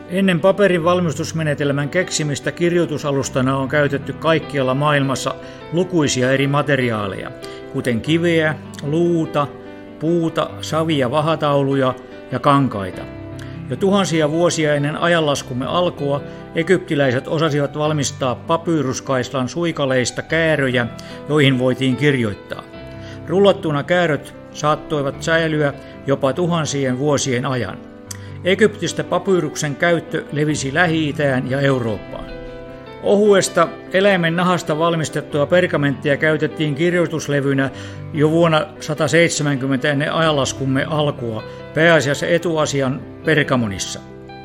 Ennen paperin valmistusmenetelmän keksimistä kirjoitusalustana on käytetty kaikkialla maailmassa lukuisia eri materiaaleja, kuten kiveä, luuta, puuta, savia, vahatauluja ja kankaita. Jo tuhansia vuosia ennen ajanlaskumme alkua egyptiläiset osasivat valmistaa papyyruskaislan suikaleista kääröjä, joihin voitiin kirjoittaa. Rullattuna kääröt saattoivat säilyä jopa tuhansien vuosien ajan. Egyptistä papyruksen käyttö levisi Lähi-itään ja Eurooppaan. Ohuesta eläimen nahasta valmistettua pergamenttia käytettiin kirjoituslevynä jo vuonna 170 ennen ajanlaskumme alkua, pääasiassa Etuasian Pergamonissa.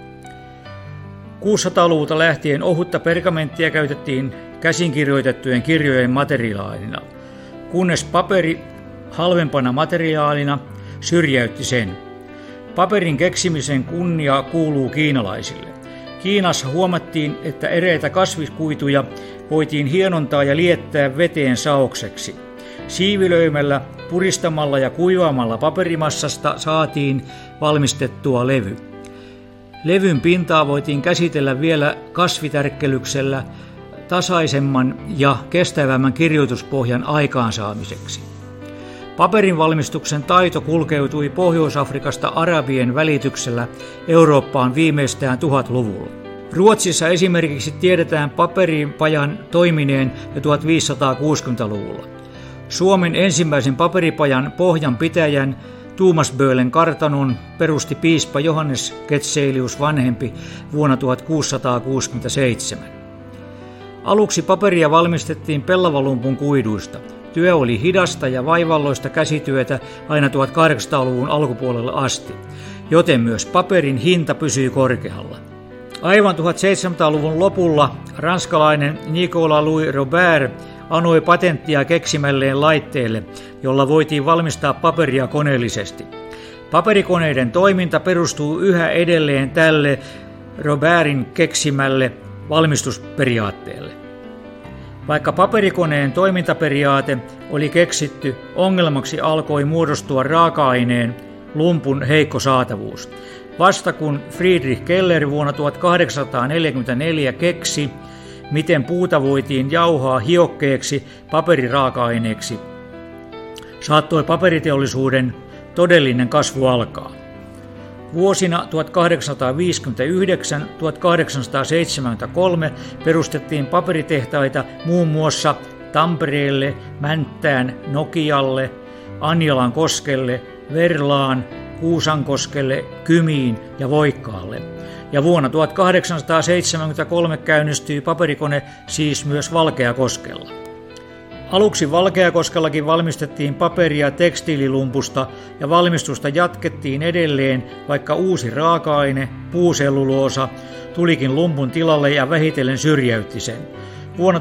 600-luvulta lähtien ohutta pergamenttia käytettiin käsinkirjoitettujen kirjojen materiaalina, kunnes paperi halvempana materiaalina syrjäytti sen. Paperin keksimisen kunnia kuuluu kiinalaisille. Kiinassa huomattiin, että eräitä kasviskuituja voitiin hienontaa ja liettää veteen saokseksi. Siivilöimällä, puristamalla ja kuivaamalla paperimassasta saatiin valmistettua levy. Levyn pintaa voitiin käsitellä vielä kasvitärkkelyksellä tasaisemman ja kestävämmän kirjoituspohjan aikaansaamiseksi. Paperin valmistuksen taito kulkeutui Pohjois-Afrikasta arabien välityksellä Eurooppaan viimeistään 1000-luvulla. Ruotsissa esimerkiksi tiedetään paperipajan toimineen jo 1560-luvulla. Suomen ensimmäisen paperipajan pohjanpitäjän Tuumasbölen kartanon perusti piispa Johannes Getselius vanhempi vuonna 1667. Aluksi paperia valmistettiin pellavalumpun kuiduista. Työ oli hidasta ja vaivalloista käsityötä aina 1800-luvun alkupuolelle asti, joten myös paperin hinta pysyi korkealla. Aivan 1700-luvun lopulla ranskalainen Nicolas Louis Robert anoi patenttia keksimälleen laitteelle, jolla voitiin valmistaa paperia koneellisesti. Paperikoneiden toiminta perustuu yhä edelleen tälle Robertin keksimälle valmistusperiaatteelle. Vaikka paperikoneen toimintaperiaate oli keksitty, ongelmaksi alkoi muodostua raaka-aineen lumpun heikko saatavuus. Vasta kun Friedrich Keller vuonna 1844 keksi, miten puuta voitiin jauhaa hiokkeeksi paperiraaka-aineeksi, saattoi paperiteollisuuden todellinen kasvu alkaa. Vuosina 1859–1873 perustettiin paperitehtaita muun muassa Tampereelle, Mänttään, Nokialle, Anjalankoskelle, Verlaan, Kuusankoskelle, Kymiin ja Voikkaalle. Ja vuonna 1873 käynnistyi paperikone siis myös Valkeakoskella. Aluksi Valkeakoskellakin valmistettiin paperia tekstiililumpusta ja valmistusta jatkettiin edelleen, vaikka uusi raaka-aine, puuselluloosa, tulikin lumpun tilalle ja vähitellen syrjäytti sen. Vuonna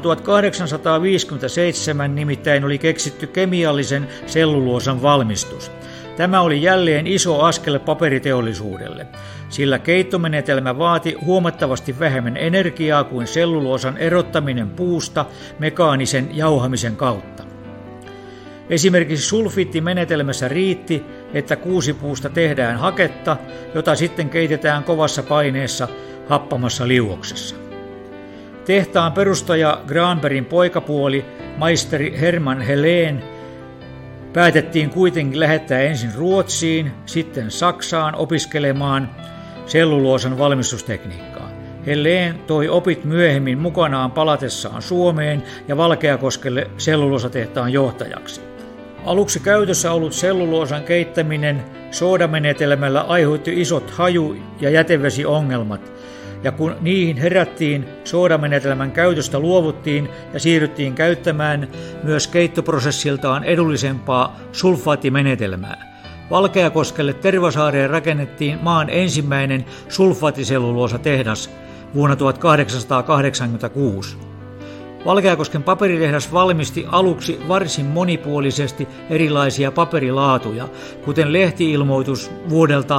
1857 nimittäin oli keksitty kemiallisen selluloosan valmistus. Tämä oli jälleen iso askel paperiteollisuudelle, sillä keittomenetelmä vaati huomattavasti vähemmän energiaa kuin selluloosan erottaminen puusta mekaanisen jauhamisen kautta. Esimerkiksi sulfiittimenetelmässä riitti, että kuusipuusta tehdään haketta, jota sitten keitetään kovassa paineessa happamassa liuoksessa. Tehtaan perustaja Granbergin poikapuoli, maisteri Hermann Helén, päätettiin kuitenkin lähettää ensin Ruotsiin, sitten Saksaan opiskelemaan selluloosan valmistustekniikkaa. Helén toi opit myöhemmin mukanaan palatessaan Suomeen ja Valkeakoskelle selluloosatehtaan johtajaksi. Aluksi käytössä ollut selluloosan keittäminen soodamenetelmällä aiheutti isot haju- ja jätevesiongelmat, ja kun niihin herättiin, soodamenetelmän käytöstä luovuttiin ja siirryttiin käyttämään myös keittoprosessiltaan edullisempaa sulfaattimenetelmää. Valkeakoskelle Tervasaareen rakennettiin maan ensimmäinen sulfaattiselluloosatehdas vuonna 1886. Valkeakosken paperitehdas valmisti aluksi varsin monipuolisesti erilaisia paperilaatuja, kuten lehti-ilmoitus vuodelta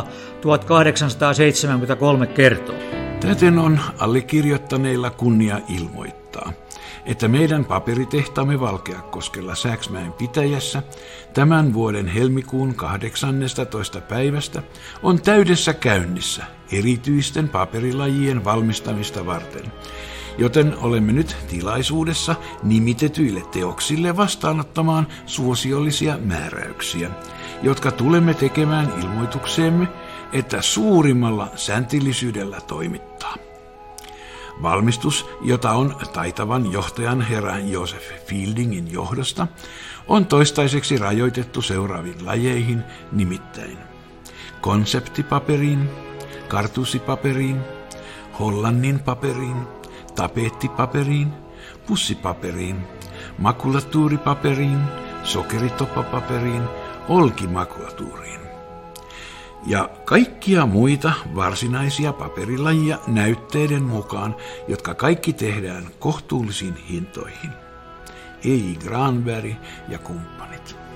1873 kertoo. Täten on allekirjoittaneilla kunnia ilmoittaa, että meidän paperitehtaamme Valkeakoskella Sääksmäen pitäjässä tämän vuoden helmikuun 18. päivästä on täydessä käynnissä erityisten paperilajien valmistamista varten, joten olemme nyt tilaisuudessa nimitetyille teoksille vastaanottamaan suosiollisia määräyksiä, jotka tulemme tekemään ilmoitukseemme, että suurimmalla säntillisyydellä toimittaa. Valmistus, jota on taitavan johtajan herra Joseph Fieldingin johdosta, on toistaiseksi rajoitettu seuraaviin lajeihin, nimittäin konseptipaperiin, kartuusipaperiin, hollannin paperiin, tapeettipaperiin, pussipaperiin, makulatuuripaperiin, sokeritoppapaperiin, olkimakulatuuriin ja kaikkia muita varsinaisia paperilajia näytteiden mukaan, jotka kaikki tehdään kohtuullisiin hintoihin. E.I. Granberg ja kumppanit.